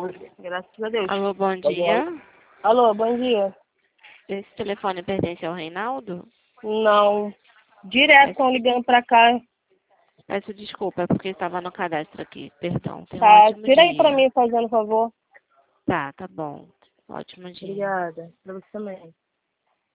Graças a Deus. Alô, bom dia. Alô, bom dia. Esse telefone pertence ao Reinaldo? Não. Direto estão ligando pra cá. Peço desculpa, é porque estava no cadastro aqui. Perdão. Tenha um Tá, ótimo tira aí pra dia. mim, fazendo favor. Tá bom. Ótimo dia. Obrigada. Pra você também.